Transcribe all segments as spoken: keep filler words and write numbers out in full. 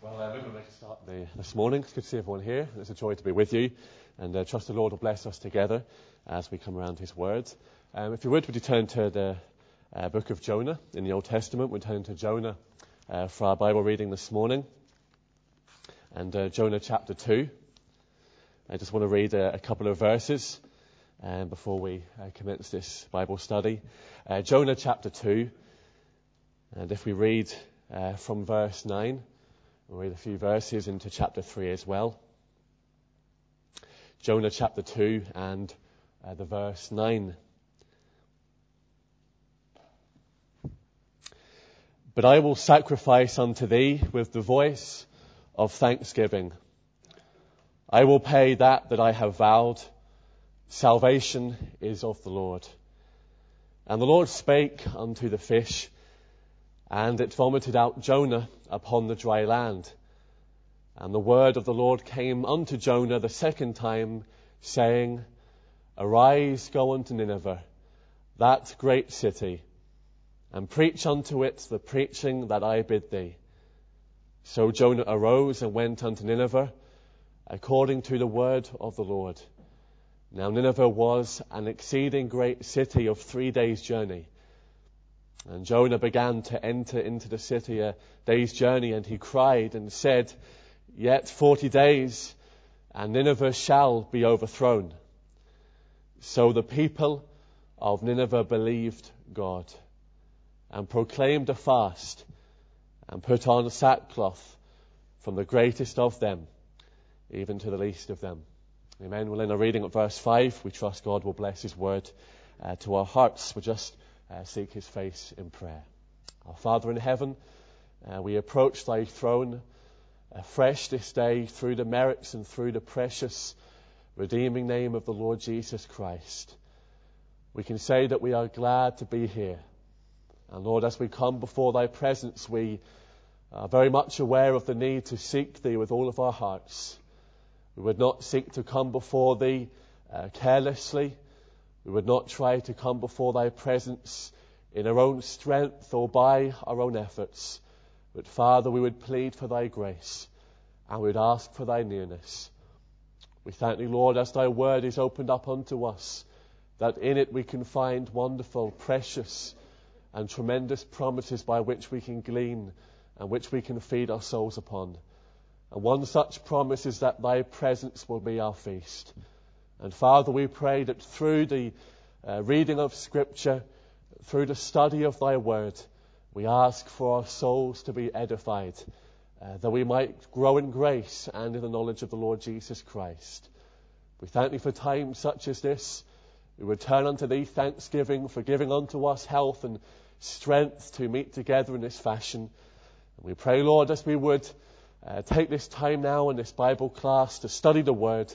Well, uh, maybe we'll make a start the, this morning. It's good to see everyone here. It's a joy to be with you, and uh, trust the Lord will bless us together as we come around His Word. Um, if you would, would you turn to the uh, book of Jonah in the Old Testament? We'll turn to Jonah uh, for our Bible reading this morning, and uh, Jonah chapter two. I just want to read a, a couple of verses um, before we uh, commence this Bible study. Uh, Jonah chapter two, and if we read uh, from verse nine. We'll read a few verses into chapter three as well. Jonah chapter two and uh, the verse nine. But I will sacrifice unto thee with the voice of thanksgiving. I will pay that that I have vowed. Salvation is of the Lord. And the Lord spake unto the fish, and it vomited out Jonah upon the dry land. And the word of the Lord came unto Jonah the second time, saying, Arise, go unto Nineveh, that great city, and preach unto it the preaching that I bid thee. So Jonah arose and went unto Nineveh, according to the word of the Lord. Now Nineveh was an exceeding great city of three days' journey. And Jonah began to enter into the city a day's journey, and he cried and said, Yet forty days, and Nineveh shall be overthrown. So the people of Nineveh believed God, and proclaimed a fast, and put on sackcloth, from the greatest of them, even to the least of them. Amen. Well, in our reading at verse five, we trust God will bless His word uh, to our hearts. We'll just Uh, seek His face in prayer. Our Father in heaven, uh, we approach Thy throne afresh this day through the merits and through the precious redeeming name of the Lord Jesus Christ. We can say that we are glad to be here. And Lord, as we come before Thy presence, we are very much aware of the need to seek Thee with all of our hearts. We would not seek to come before Thee uh, carelessly. We would not try to come before Thy presence in our own strength or by our own efforts. But Father, we would plead for Thy grace, and we would ask for Thy nearness. We thank Thee, Lord, as Thy word is opened up unto us, that in it we can find wonderful, precious and tremendous promises by which we can glean and which we can feed our souls upon. And one such promise is that Thy presence will be our feast. And Father, we pray that through the uh, reading of Scripture, through the study of Thy Word, we ask for our souls to be edified, uh, that we might grow in grace and in the knowledge of the Lord Jesus Christ. We thank Thee for times such as this. We return unto Thee thanksgiving for giving unto us health and strength to meet together in this fashion. And we pray, Lord, as we would uh, take this time now in this Bible class to study the Word,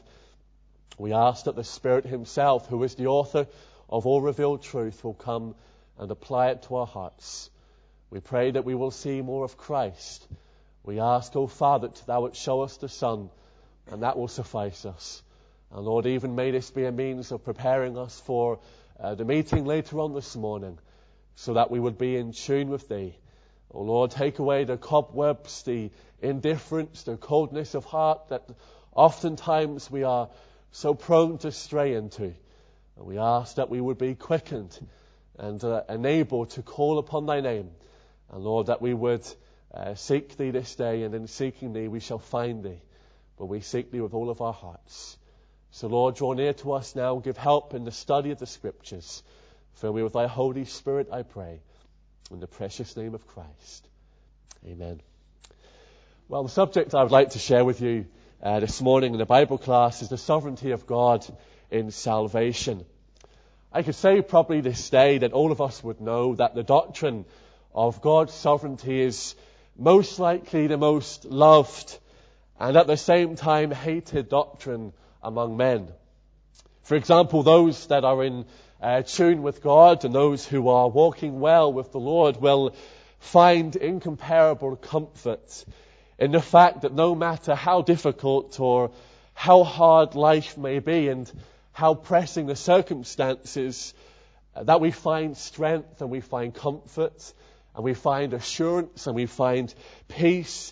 we ask that the Spirit Himself, who is the author of all revealed truth, will come and apply it to our hearts. We pray that we will see more of Christ. We ask, O Father, that Thou wilt show us the Son, and that will suffice us. And Lord, even may this be a means of preparing us for uh, the meeting later on this morning, so that we would be in tune with Thee. O Lord, take away the cobwebs, the indifference, the coldness of heart that oftentimes we are so prone to stray into. And we ask that we would be quickened and uh, enabled to call upon Thy name. And Lord, that we would uh, seek Thee this day, and in seeking Thee we shall find Thee. But we seek Thee with all of our hearts. So Lord, draw near to us now, give help in the study of the Scriptures. Fill me with Thy Holy Spirit, I pray, in the precious name of Christ. Amen. Well, the subject I would like to share with you Uh, this morning in the Bible class is the sovereignty of God in salvation. I could say probably this day that all of us would know that the doctrine of God's sovereignty is most likely the most loved and at the same time hated doctrine among men. For example, those that are in uh, tune with God and those who are walking well with the Lord will find incomparable comfort in the fact that no matter how difficult or how hard life may be and how pressing the circumstances, uh, that we find strength and we find comfort and we find assurance and we find peace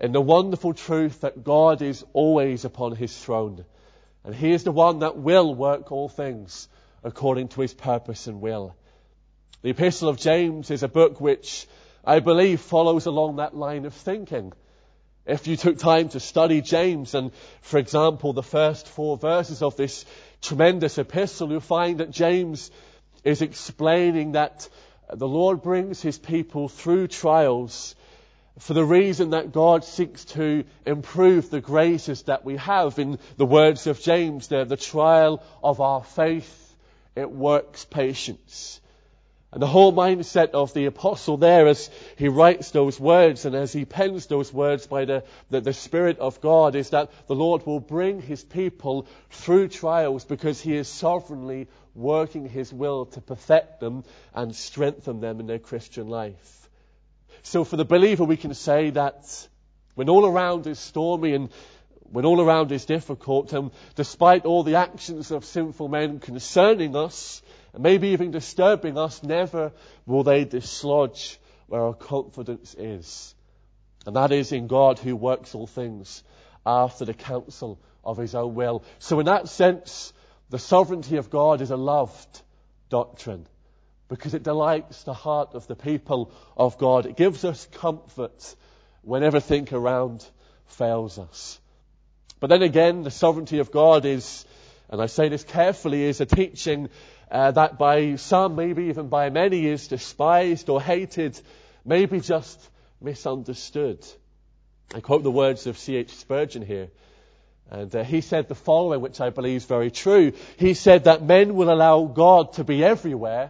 in the wonderful truth that God is always upon his throne. And he is the one that will work all things according to his purpose and will. The Epistle of James is a book which I believe follows along that line of thinking. If you took time to study James and, for example, the first four verses of this tremendous epistle, you'll find that James is explaining that the Lord brings his people through trials for the reason that God seeks to improve the graces that we have. In the words of James there, the trial of our faith, it works patience. And the whole mindset of the apostle there as he writes those words and as he pens those words by the, the, the Spirit of God is that the Lord will bring his people through trials because he is sovereignly working his will to perfect them and strengthen them in their Christian life. So for the believer we can say that when all around is stormy and when all around is difficult, and despite all the actions of sinful men concerning us, and maybe even disturbing us, never will they dislodge where our confidence is. And that is in God who works all things after the counsel of his own will. So in that sense, the sovereignty of God is a loved doctrine because it delights the heart of the people of God. It gives us comfort when everything around fails us. But then again, the sovereignty of God is, and I say this carefully, is a teaching Uh, that by some, maybe even by many, is despised or hated, maybe just misunderstood. I quote the words of C H Spurgeon here. And uh, he said the following, which I believe is very true. He said that men will allow God to be everywhere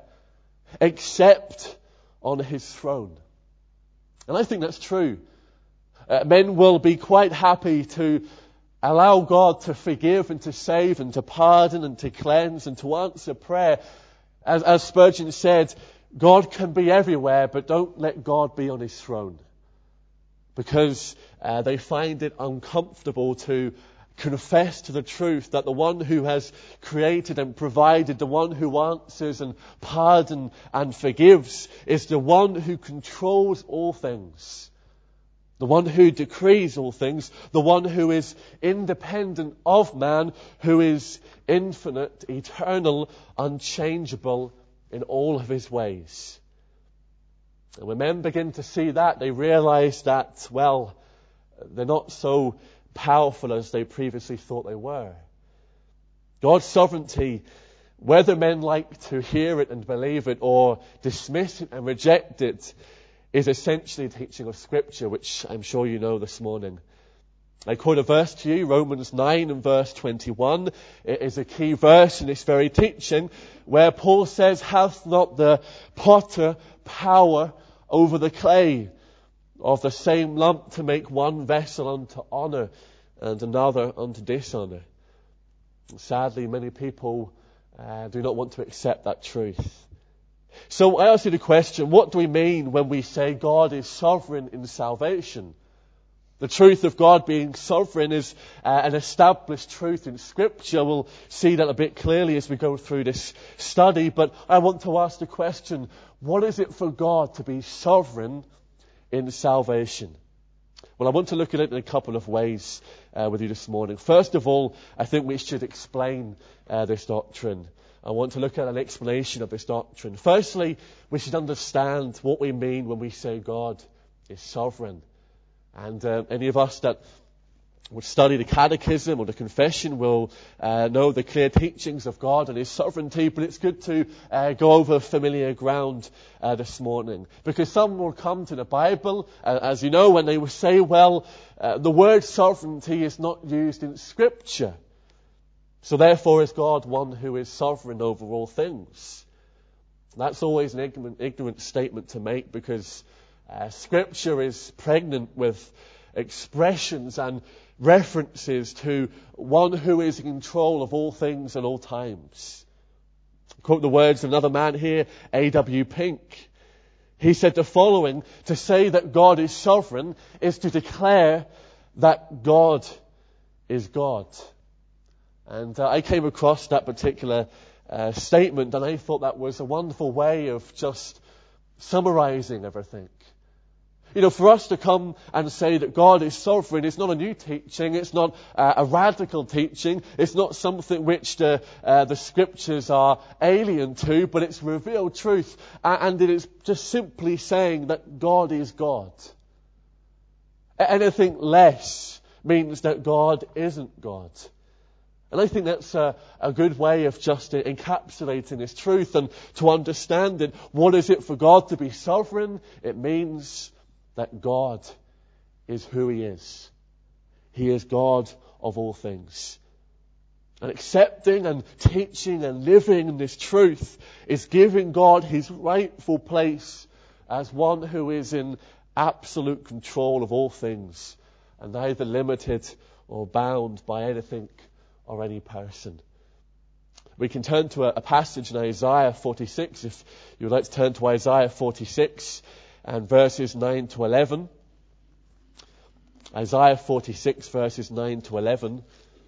except on his throne. And I think that's true. Uh, men will be quite happy to allow God to forgive and to save and to pardon and to cleanse and to answer prayer. As, as Spurgeon said, God can be everywhere, but don't let God be on his throne. Because uh, they find it uncomfortable to confess to the truth that the one who has created and provided, the one who answers and pardons and forgives, is the one who controls all things. The one who decrees all things, the one who is independent of man, who is infinite, eternal, unchangeable in all of his ways. And when men begin to see that, they realize that, well, they're not so powerful as they previously thought they were. God's sovereignty, whether men like to hear it and believe it or dismiss it and reject it, is essentially the teaching of Scripture, which I'm sure you know this morning. I quote a verse to you, Romans nine and verse twenty-one. It is a key verse in this very teaching, where Paul says, "Hath not the potter power over the clay of the same lump to make one vessel unto honour and another unto dishonour?" And sadly, many people uh, do not want to accept that truth. So I ask you the question, what do we mean when we say God is sovereign in salvation? The truth of God being sovereign is uh, an established truth in Scripture. We'll see that a bit clearly as we go through this study. But I want to ask the question, what is it for God to be sovereign in salvation? Well, I want to look at it in a couple of ways uh, with you this morning. First of all, I think we should explain uh, this doctrine. I want to look at an explanation of this doctrine. Firstly, we should understand what we mean when we say God is sovereign. And uh, any of us that would study the catechism or the confession will uh, know the clear teachings of God and his sovereignty, but it's good to uh, go over familiar ground uh, this morning. Because some will come to the Bible, uh, as you know, when they will say, well, uh, the word sovereignty is not used in Scripture. So therefore is God one who is sovereign over all things? That's always an ignorant, ignorant statement to make, because uh, Scripture is pregnant with expressions and references to one who is in control of all things and all times. I quote the words of another man here, A W Pink. He said the following: to say that God is sovereign is to declare that God is God. And uh, I came across that particular uh, statement, and I thought that was a wonderful way of just summarizing everything. You know, for us to come and say that God is sovereign is not a new teaching. It's not uh, a radical teaching. It's not something which the, uh, the scriptures are alien to, but it's revealed truth. Uh, and it is just simply saying that God is God. Anything less means that God isn't God. And I think that's a, a good way of just encapsulating this truth and to understand it. What is it for God to be sovereign? It means that God is who He is. He is God of all things. And accepting and teaching and living in this truth is giving God His rightful place as one who is in absolute control of all things and neither limited or bound by anything or any person. We can turn to a, a passage in Isaiah forty-six, if you would like to turn to Isaiah forty-six and verses nine to eleven. Isaiah forty-six verses nine to eleven.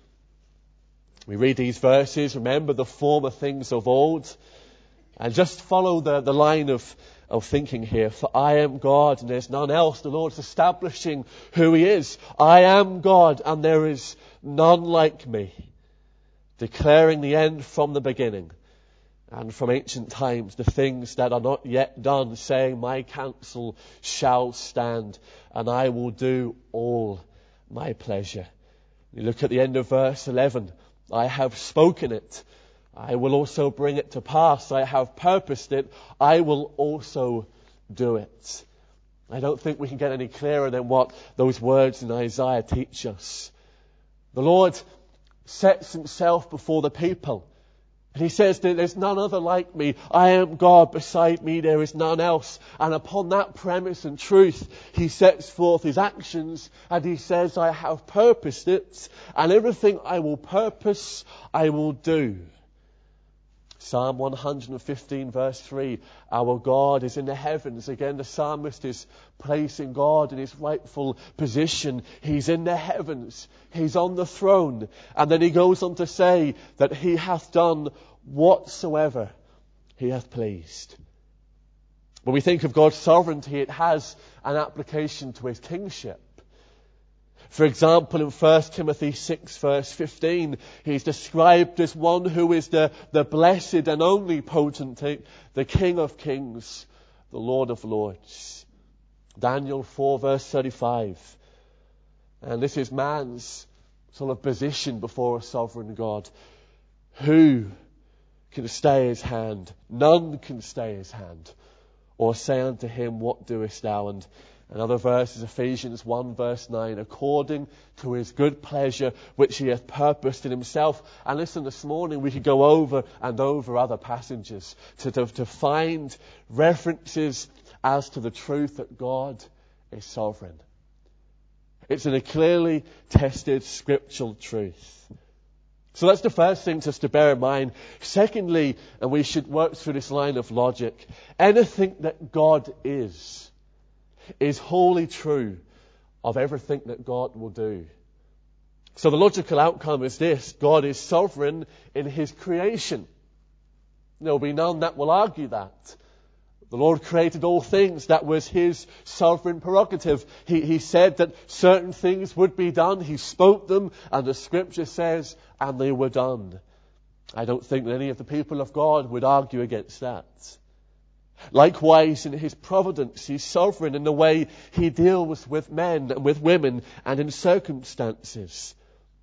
We read these verses, remember the former things of old, and just follow the, the line of, of thinking here. For I am God and there's none else. The Lord's establishing who He is. I am God and there is none like me. Declaring the end from the beginning and from ancient times, the things that are not yet done, saying, my counsel shall stand and I will do all my pleasure. You look at the end of verse eleven. I have spoken it. I will also bring it to pass. I have purposed it. I will also do it. I don't think we can get any clearer than what those words in Isaiah teach us. The Lord sets Himself before the people. And He says that there's none other like me. I am God. Beside me there is none else. And upon that premise and truth, He sets forth His actions. And He says, I have purposed it. And everything I will purpose, I will do. Psalm one hundred fifteen verse three, our God is in the heavens. Again, the psalmist is placing God in His rightful position. He's in the heavens. He's on the throne. And then he goes on to say that He hath done whatsoever He hath pleased. When we think of God's sovereignty, it has an application to His kingship. For example, in First Timothy six verse fifteen, He's described as one who is the, the blessed and only potentate, the King of kings, the Lord of lords. Daniel four verse thirty-five. And this is man's sort of position before a sovereign God. Who can stay His hand? None can stay His hand. Or say unto Him, what doest thou? And another verse is Ephesians one verse nine, according to His good pleasure which He hath purposed in Himself. And listen, this morning we could go over and over other passages to, to, to find references as to the truth that God is sovereign. It's in a clearly tested scriptural truth. So that's the first thing just to bear in mind. Secondly, and we should work through this line of logic, anything that God is, is wholly true of everything that God will do. So the logical outcome is this: God is sovereign in His creation. There will be none that will argue that. The Lord created all things. That was His sovereign prerogative. He, he said that certain things would be done. He spoke them, and the Scripture says, and they were done. I don't think that any of the people of God would argue against that. Likewise, in His providence, He's sovereign in the way He deals with men and with women and in circumstances.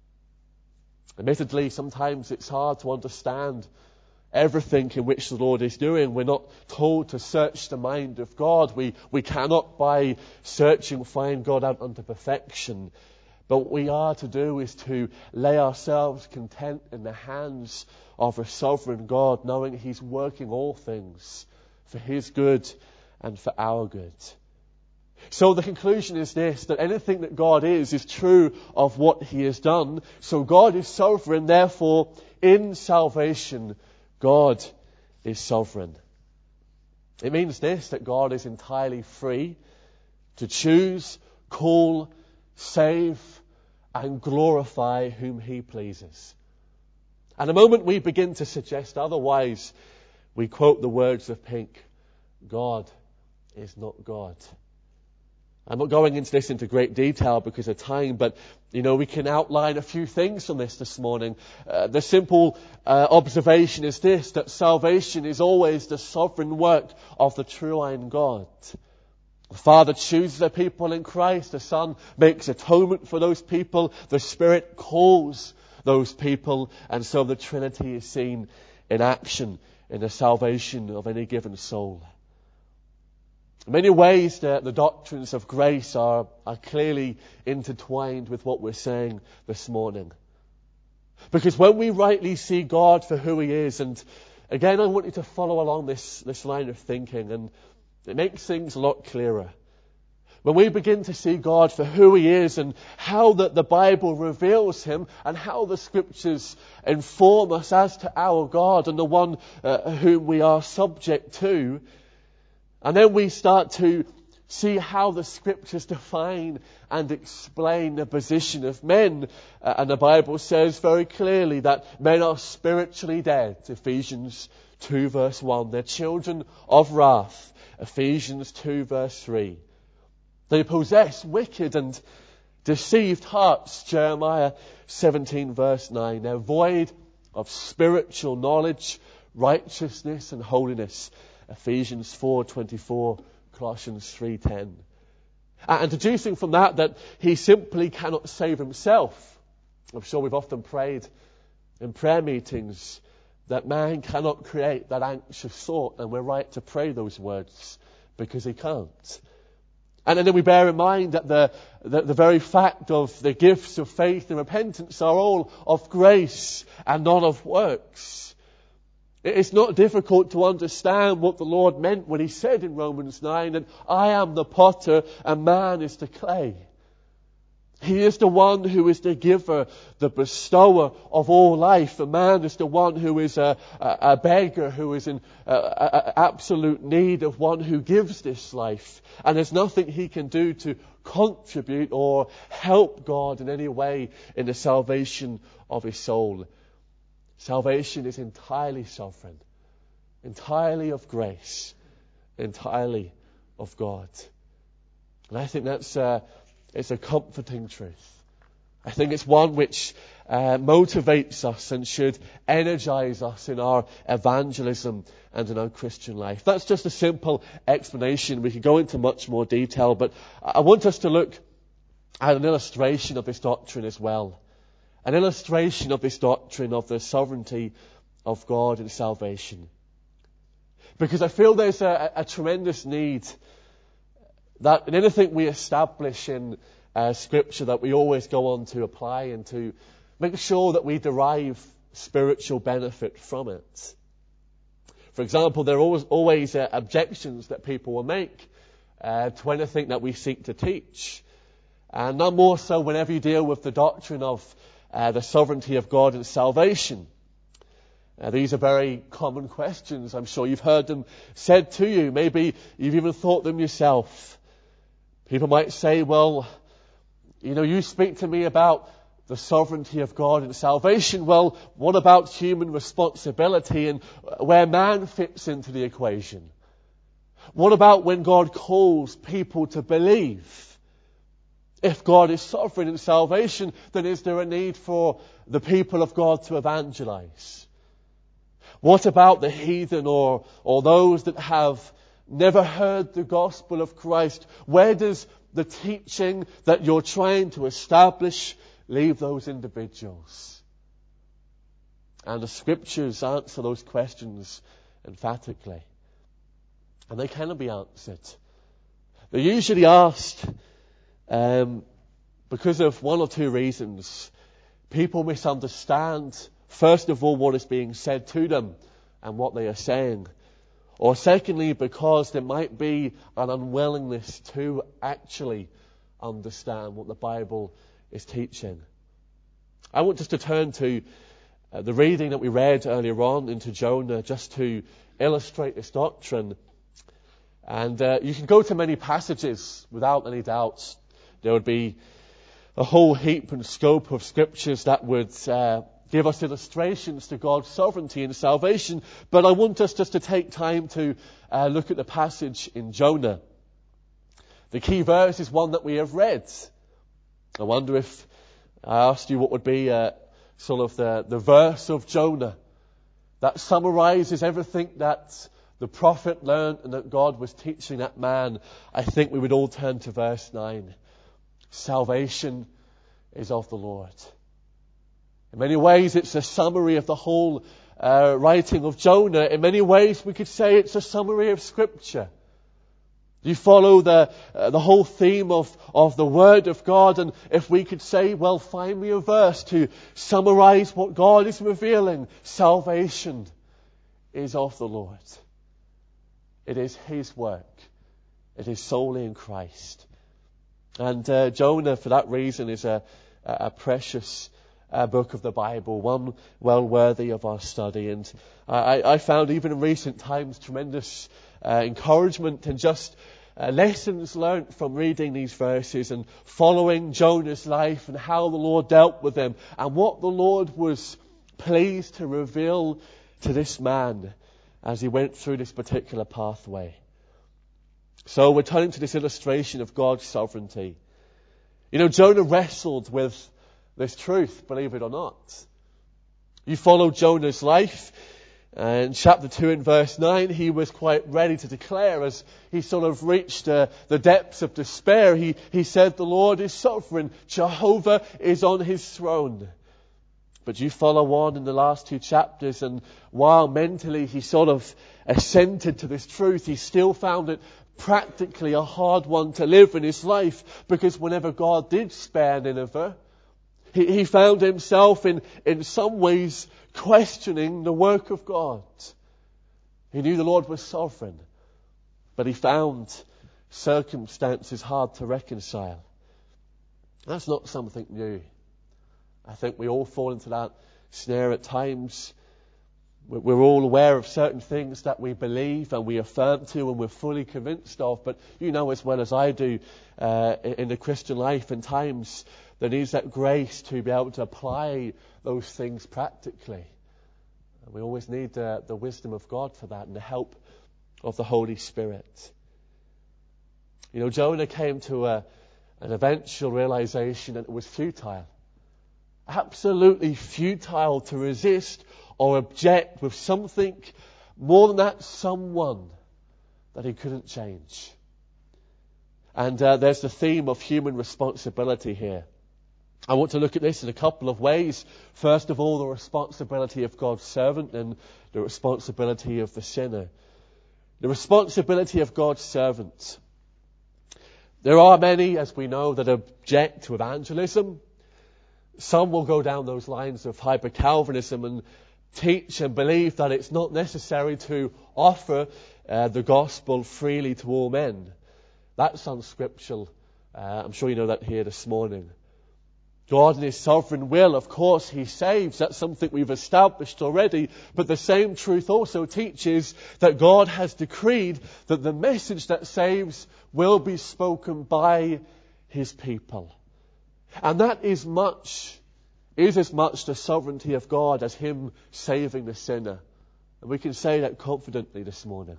Admittedly, sometimes it's hard to understand everything in which the Lord is doing. We're not told to search the mind of God. We, we cannot, by searching, find God out unto perfection. But what we are to do is to lay ourselves content in the hands of a sovereign God, knowing He's working all things for His good and for our good. So the conclusion is this, that anything that God is, is true of what He has done. So God is sovereign, therefore, in salvation, God is sovereign. It means this, that God is entirely free to choose, call, save, and glorify whom He pleases. And the moment we begin to suggest otherwise, we quote the words of Pink, God is not God. I'm not going into this into great detail because of time, but, you know, we can outline a few things from this this morning. Uh, the simple uh, observation is this, that salvation is always the sovereign work of the true-line God. The Father chooses a people in Christ. The Son makes atonement for those people. The Spirit calls those people. And so the Trinity is seen in action in the salvation of any given soul. In many ways, the, the doctrines of grace are, are clearly intertwined with what we're saying this morning. Because when we rightly see God for who He is, and again, I want you to follow along this, this line of thinking, and it makes things a lot clearer. When we begin to see God for who He is and how that the Bible reveals Him and how the Scriptures inform us as to our God and the one uh, whom we are subject to, and then we start to see how the Scriptures define and explain the position of men. Uh, and the Bible says very clearly that men are spiritually dead, Ephesians two verse one. They're children of wrath, Ephesians two verse three. They possess wicked and deceived hearts, Jeremiah seventeen verse nine. They're void of spiritual knowledge, righteousness and holiness, Ephesians four twenty-four, Colossians three ten. And deducing from that that he simply cannot save himself. I'm sure we've often prayed in prayer meetings that man cannot create that anxious thought, and we're right to pray those words because he can't. And then we bear in mind that the, the, the very fact of the gifts of faith and repentance are all of grace and not of works. It's not difficult to understand what the Lord meant when He said in Romans nine that I am the potter and man is the clay. He is the one who is the giver, the bestower of all life. The man is the one who is a, a, a beggar, who is in a, a, absolute need of one who gives this life. And there's nothing he can do to contribute or help God in any way in the salvation of his soul. Salvation is entirely sovereign, entirely of grace, entirely of God. And I think that's uh, it's a comforting truth. I think it's one which uh, motivates us and should energize us in our evangelism and in our Christian life. That's just a simple explanation. We could go into much more detail, but I want us to look at an illustration of this doctrine as well. An illustration of this doctrine of the sovereignty of God in salvation. Because I feel there's a, a tremendous need that in anything we establish in uh, Scripture that we always go on to apply and to make sure that we derive spiritual benefit from it. For example, there are always, always uh, objections that people will make uh, to anything that we seek to teach. And none more so whenever you deal with the doctrine of Uh, the sovereignty of God in salvation. Uh, these are very common questions. I'm sure you've heard them said to you. Maybe you've even thought them yourself. People might say, well, you know, you speak to me about the sovereignty of God in salvation. Well, what about human responsibility and where man fits into the equation? What about when God calls people to believe? If God is sovereign in salvation, then is there a need for the people of God to evangelize? What about the heathen or, or those that have never heard the gospel of Christ? Where does the teaching that you're trying to establish leave those individuals? And the Scriptures answer those questions emphatically. And they cannot be answered. They're usually asked Um, because of one or two reasons. People misunderstand, first of all, what is being said to them and what they are saying. Or secondly, because there might be an unwillingness to actually understand what the Bible is teaching. I want us to turn to uh, the reading that we read earlier on into Jonah just to illustrate this doctrine. And uh, you can go to many passages without any doubts. There would be a whole heap and scope of scriptures that would uh, give us illustrations to God's sovereignty and salvation. But I want us just to take time to uh, look at the passage in Jonah. The key verse is one that we have read. I wonder if I asked you what would be uh, sort of the, the verse of Jonah that summarizes everything that the prophet learned and that God was teaching that man. I think we would all turn to verse nine. Salvation is of the Lord. In many ways, it's a summary of the whole uh, writing of Jonah. In many ways, we could say it's a summary of Scripture. You follow the uh, the whole theme of, of the Word of God, and if we could say, well, find me a verse to summarize what God is revealing. Salvation is of the Lord. It is His work. It is solely in Christ. And uh, Jonah, for that reason, is a, a precious uh, book of the Bible, one well worthy of our study. And I, I found even in recent times tremendous uh, encouragement and just uh, lessons learnt from reading these verses and following Jonah's life and how the Lord dealt with him and what the Lord was pleased to reveal to this man as he went through this particular pathway. So we're turning to this illustration of God's sovereignty. You know, Jonah wrestled with this truth, believe it or not. You follow Jonah's life. Uh, in chapter two and verse nine, he was quite ready to declare as he sort of reached uh, the depths of despair. He, he said, the Lord is sovereign. Jehovah is on His throne. But you follow on in the last two chapters, and while mentally he sort of assented to this truth, he still found it practically a hard one to live in his life, because whenever God did spare Nineveh, he, he found himself in, in some ways questioning the work of God. He knew the Lord was sovereign, but he found circumstances hard to reconcile. That's not something new. I think we all fall into that snare at times. We're all aware of certain things that we believe and we affirm to and we're fully convinced of. But you know as well as I do, uh, in the Christian life, in times there needs that grace to be able to apply those things practically. And we always need uh, the wisdom of God for that and the help of the Holy Spirit. You know, Jonah came to a, an eventual realization that it was futile. Absolutely futile to resist or object with something more than that, someone that he couldn't change. And uh, there's the theme of human responsibility here. I want to look at this in a couple of ways. First of all, the responsibility of God's servant and the responsibility of the sinner. The responsibility of God's servant. There are many, as we know, that object to evangelism. Some will go down those lines of hyper-Calvinism and teach and believe that it's not necessary to offer uh, the gospel freely to all men. That's unscriptural. Uh, I'm sure you know that here this morning. God in His sovereign will, of course, He saves. That's something we've established already. But the same truth also teaches that God has decreed that the message that saves will be spoken by His people. And that is much, is as much the sovereignty of God as Him saving the sinner. And we can say that confidently this morning.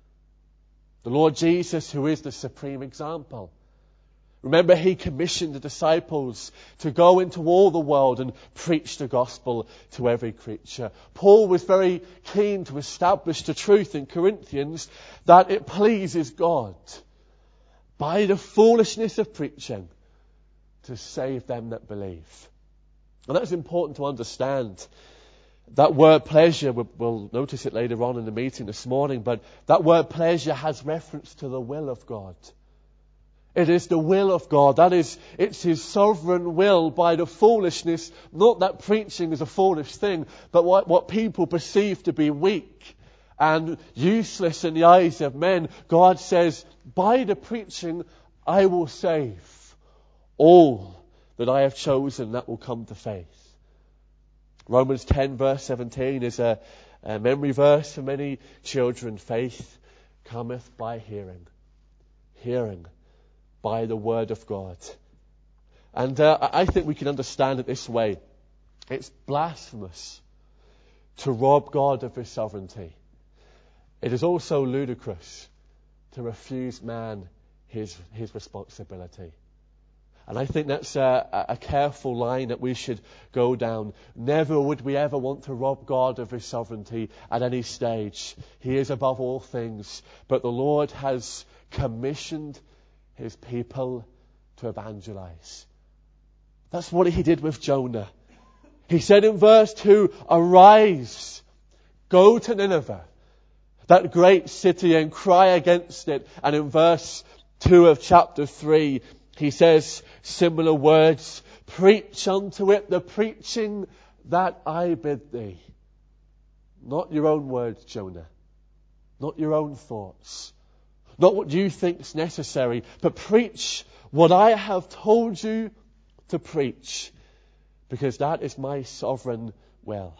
The Lord Jesus, who is the supreme example. Remember, He commissioned the disciples to go into all the world and preach the gospel to every creature. Paul was very keen to establish the truth in Corinthians that it pleases God by the foolishness of preaching to save them that believe. And that's important to understand. That word pleasure, we'll notice it later on in the meeting this morning, but that word pleasure has reference to the will of God. It is the will of God. That is, it's His sovereign will by the foolishness, not that preaching is a foolish thing, but what, what people perceive to be weak and useless in the eyes of men. God says, by the preaching I will save all that I have chosen that will come to faith. Romans ten verse seventeen is a, a memory verse for many children. Faith cometh by hearing. Hearing by the word of God. And uh, I think we can understand it this way. It's blasphemous to rob God of His sovereignty. It is also ludicrous to refuse man his, his responsibility. And I think that's a, a careful line that we should go down. Never would we ever want to rob God of his sovereignty at any stage. He is above all things. But the Lord has commissioned his people to evangelize. That's what he did with Jonah. He said in verse two, "Arise, go to Nineveh, that great city, and cry against it." And in verse two of chapter three, he says similar words, "Preach unto it the preaching that I bid thee." Not your own words, Jonah. Not your own thoughts. Not what you think is necessary, but preach what I have told you to preach, because that is my sovereign will.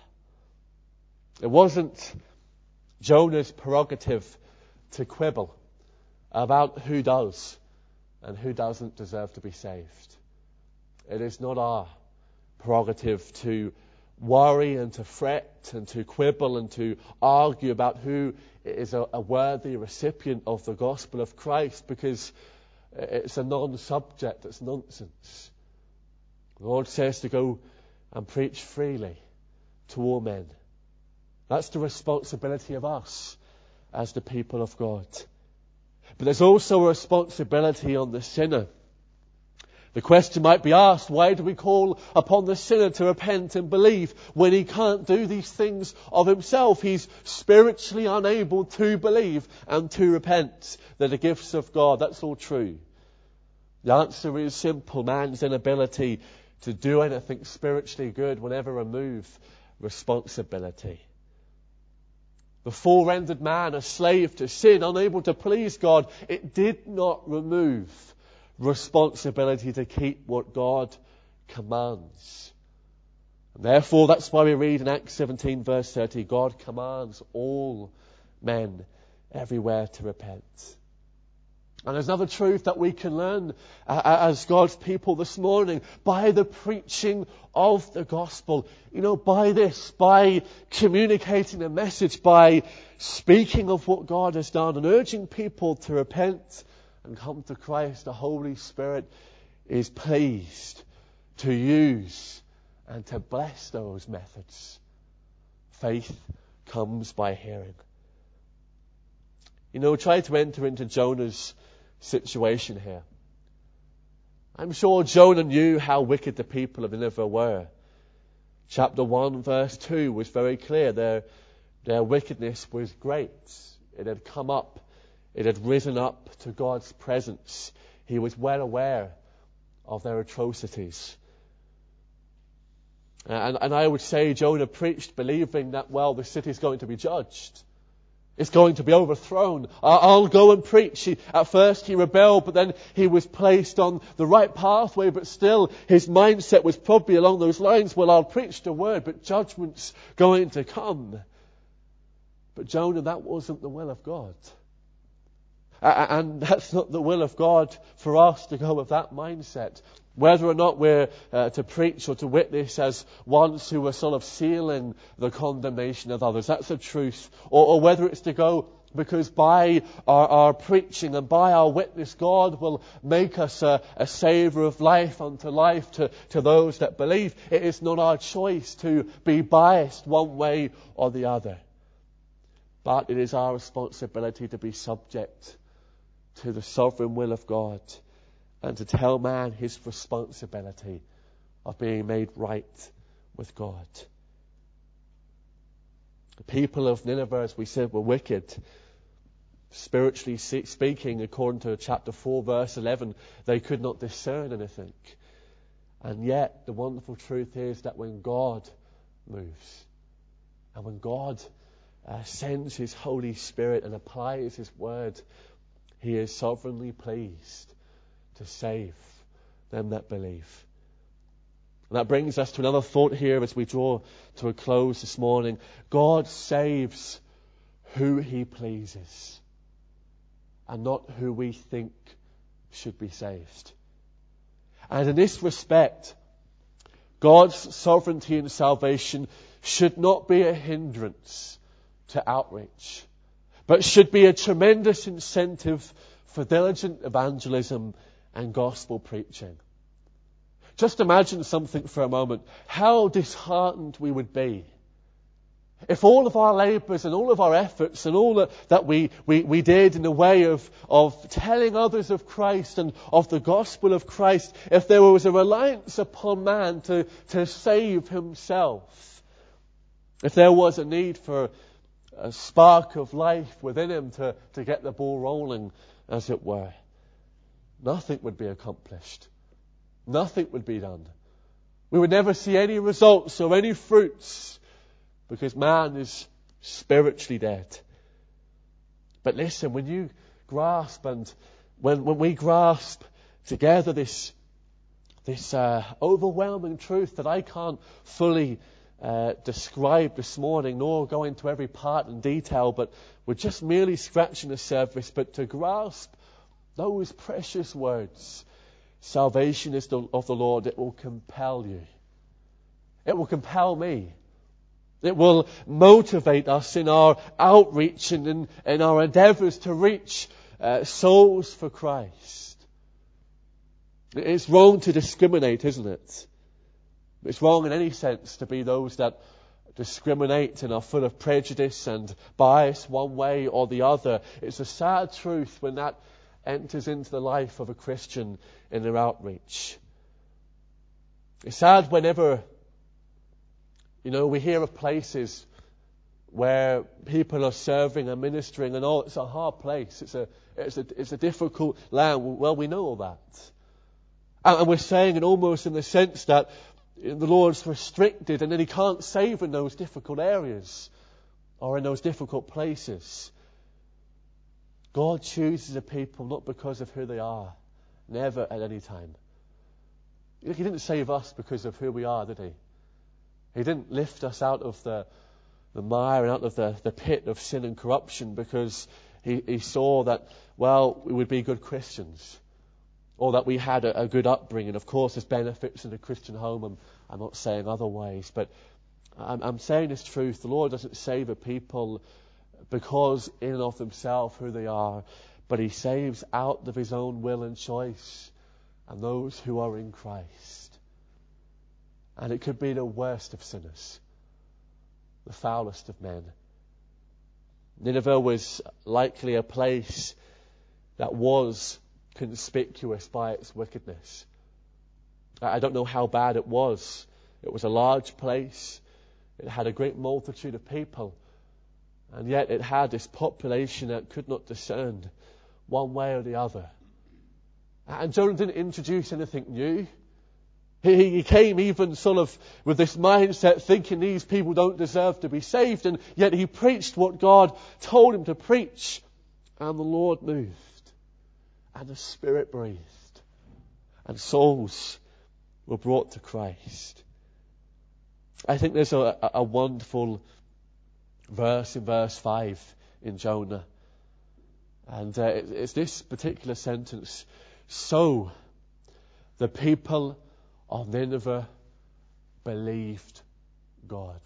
It wasn't Jonah's prerogative to quibble about who does and who doesn't deserve to be saved. It is not our prerogative to worry and to fret and to quibble and to argue about who is a, a worthy recipient of the gospel of Christ, because it's a non-subject, it's nonsense. The Lord says to go and preach freely to all men. That's the responsibility of us as the people of God. But there's also a responsibility on the sinner. The question might be asked, why do we call upon the sinner to repent and believe when he can't do these things of himself? He's spiritually unable to believe and to repent. They're the gifts of God. That's all true. The answer is simple. Man's inability to do anything spiritually good will never remove responsibility. The full-rendered man, a slave to sin, unable to please God, it did not remove responsibility to keep what God commands. And therefore, that's why we read in Acts seventeen verse thirty, God commands all men everywhere to repent. And there's another truth that we can learn uh, as God's people this morning by the preaching of the gospel. You know, by this, by communicating a message, by speaking of what God has done and urging people to repent and come to Christ, the Holy Spirit is pleased to use and to bless those methods. Faith comes by hearing. You know, try to enter into Jonah's situation here. I'm sure Jonah knew how wicked the people of Nineveh were. Chapter one verse two was very clear. Their, their wickedness was great. It had come up. It had risen up to God's presence. He was well aware of their atrocities. And, and I would say Jonah preached believing that, well, the city is going to be judged. It's going to be overthrown. I'll go and preach. He, at first he rebelled, but then he was placed on the right pathway, but still his mindset was probably along those lines. Well, I'll preach the word, but judgment's going to come. But Jonah, that wasn't the will of God. And that's not the will of God for us to go with that mindset. Whether or not we're uh, to preach or to witness as ones who are sort of sealing the condemnation of others, that's the truth. Or, or whether it's to go because by our, our preaching and by our witness, God will make us a, a savour of life unto life to, to those that believe. It is not our choice to be biased one way or the other. But it is our responsibility to be subject to the sovereign will of God and to tell man his responsibility of being made right with God. The people of Nineveh, as we said, were wicked. Spiritually speaking, according to chapter four, verse eleven, they could not discern anything. And yet, the wonderful truth is that when God moves, and when God uh, sends His Holy Spirit and applies His word, He is sovereignly pleased to save them that believe. And that brings us to another thought here as we draw to a close this morning. God saves who He pleases, and not who we think should be saved. And in this respect, God's sovereignty and salvation should not be a hindrance to outreach, but should be a tremendous incentive for diligent evangelism and gospel preaching. Just imagine something for a moment, how disheartened we would be if all of our labours and all of our efforts and all that, that we, we, we did in the way of, of telling others of Christ and of the gospel of Christ, if there was a reliance upon man to, to save himself, if there was a need for a spark of life within him to, to get the ball rolling, as it were, nothing would be accomplished. Nothing would be done. We would never see any results or any fruits because man is spiritually dead. But listen, when you grasp and when, when we grasp together this, this uh, overwhelming truth that I can't fully uh, describe this morning, nor go into every part in detail, but we're just merely scratching the surface, but to grasp those precious words, salvation is the, of the Lord, it will compel you. It will compel me. It will motivate us in our outreach and in, in our endeavours to reach uh, souls for Christ. It's wrong to discriminate, isn't it? It's wrong in any sense to be those that discriminate and are full of prejudice and bias one way or the other. It's a sad truth when that enters into the life of a Christian in their outreach. It's sad whenever, you know, we hear of places where people are serving and ministering and oh, it's a hard place. It's a, it's a, it's a difficult land. Well, we know all that. And we're saying it almost in the sense that the Lord's restricted and then He can't save in those difficult areas or in those difficult places. God chooses a people not because of who they are. Never at any time. He didn't save us because of who we are, did He? He didn't lift us out of the, the mire and out of the, the pit of sin and corruption because he, he saw that, well, we would be good Christians. Or that we had a, a good upbringing. Of course, there's benefits in a Christian home. I'm, I'm not saying otherwise. But I'm, I'm saying this truth. The Lord doesn't save a people because in and of themselves who they are, but He saves out of His own will and choice and those who are in Christ. And it could be the worst of sinners, the foulest of men. Nineveh was likely a place that was conspicuous by its wickedness. I don't know how bad it was. It was a large place. It had a great multitude of people. And yet it had this population that could not discern one way or the other. And Jonah didn't introduce anything new. He, he came even sort of with this mindset thinking these people don't deserve to be saved. And yet he preached what God told him to preach. And the Lord moved. And the Spirit breathed. And souls were brought to Christ. I think there's a, a wonderful verse in verse five in Jonah. And uh, it, it's this particular sentence. So the people of Nineveh believed God.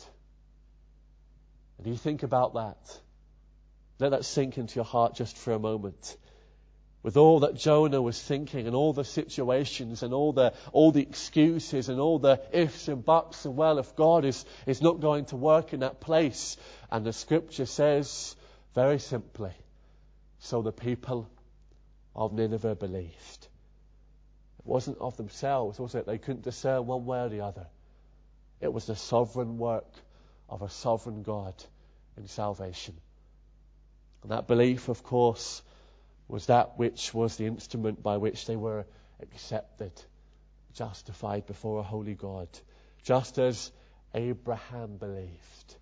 And you think about that. Let that sink into your heart just for a moment. With all that Jonah was thinking and all the situations and all the all the excuses and all the ifs and buts and well, if God is, is not going to work in that place. And the scripture says very simply, so the people of Nineveh believed. It wasn't of themselves, was it? They couldn't discern one way or the other. It was the sovereign work of a sovereign God in salvation. And that belief, of course, was that which was the instrument by which they were accepted, justified before a holy God, just as Abraham believed.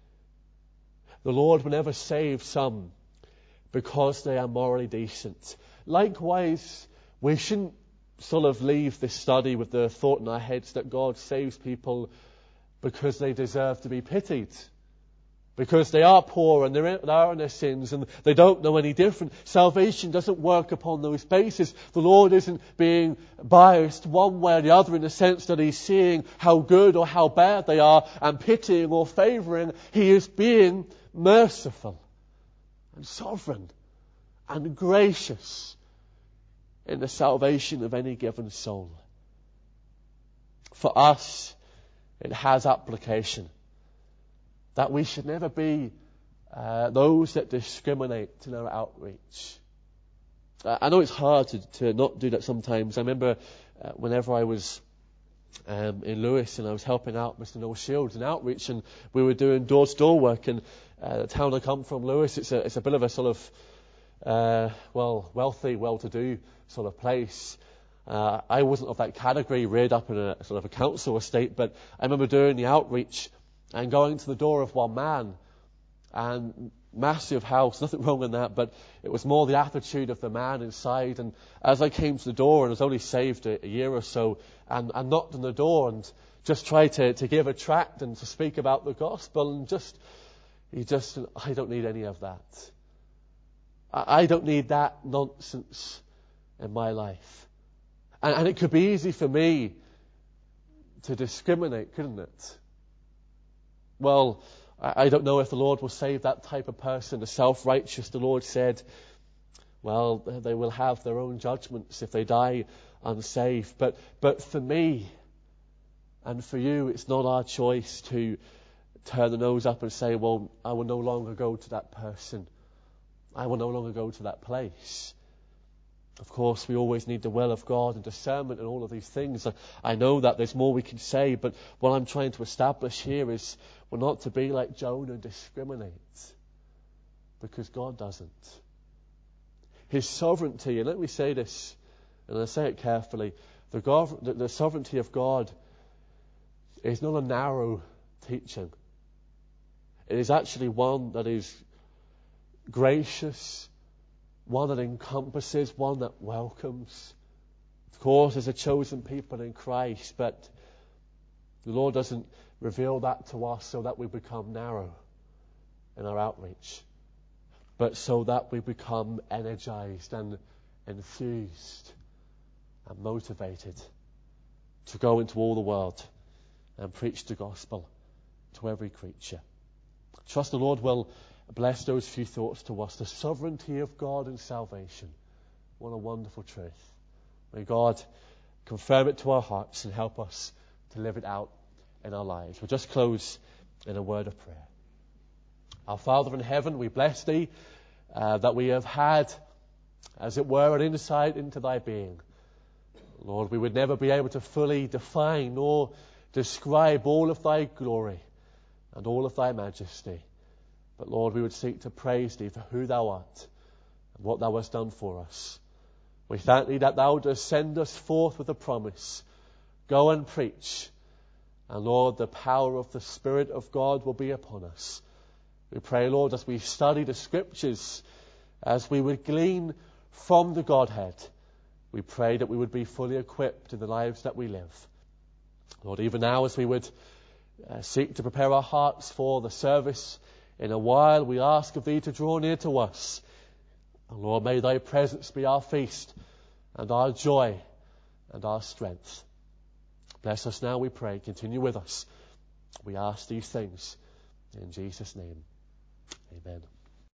The Lord will never save some because they are morally decent. Likewise, we shouldn't sort of leave this study with the thought in our heads that God saves people because they deserve to be pitied. Because they are poor and they are in their sins and they don't know any different. Salvation doesn't work upon those bases. The Lord isn't being biased one way or the other in the sense that He's seeing how good or how bad they are and pitying or favouring. He is being merciful and sovereign and gracious in the salvation of any given soul. For us, it has application that we should never be uh, those that discriminate in our outreach. Uh, I know it's hard to, to not do that sometimes. I remember uh, whenever I was um, in Lewis and I was helping out Mister Noel Shields in outreach, and we were doing door-to-door work, and uh, the town I come from, Lewis, it's a, it's a bit of a sort of, uh, well, wealthy, well-to-do sort of place. Uh, I wasn't of that category, reared up in a sort of a council estate, but I remember doing the outreach and going to the door of one man, and massive house, nothing wrong in that, but it was more the attitude of the man inside. And as I came to the door, and I was only saved a, a year or so, and, and knocked on the door and just tried to, to give a tract and to speak about the gospel, and just, he just, I don't need any of that. I, I don't need that nonsense in my life. And, and it could be easy for me to discriminate, couldn't it? Well, I don't know if the Lord will save that type of person, the self-righteous. The Lord said, well, they will have their own judgments if they die unsaved. But, but for me and for you, it's not our choice to turn the nose up and say, well, I will no longer go to that person. I will no longer go to that place. Of course, we always need the will of God and discernment and all of these things. I know that there's more we can say, but what I'm trying to establish here is we're not to be like Jonah and discriminate, because God doesn't. His sovereignty, and let me say this, and I say it carefully, the, God, the, the sovereignty of God is not a narrow teaching. It is actually one that is gracious, one that encompasses, one that welcomes. Of course, as a chosen people in Christ, but the Lord doesn't reveal that to us so that we become narrow in our outreach, but so that we become energized and enthused and motivated to go into all the world and preach the gospel to every creature. Trust the Lord will bless those few thoughts to us. The sovereignty of God in salvation. What a wonderful truth. May God confirm it to our hearts and help us to live it out in our lives. We'll just close in a word of prayer. Our Father in heaven, we bless Thee uh, that we have had, as it were, an insight into Thy being. Lord, we would never be able to fully define nor describe all of Thy glory and all of Thy majesty. But Lord, we would seek to praise Thee for who Thou art and what Thou hast done for us. We thank Thee that Thou dost send us forth with a promise. Go and preach. And Lord, the power of the Spirit of God will be upon us. We pray, Lord, as we study the Scriptures, as we would glean from the Godhead, we pray that we would be fully equipped in the lives that we live. Lord, even now as we would uh, seek to prepare our hearts for the service in a while, we ask of Thee to draw near to us. And Lord, may Thy presence be our feast and our joy and our strength. Bless us now, we pray. Continue with us. We ask these things in Jesus' name. Amen.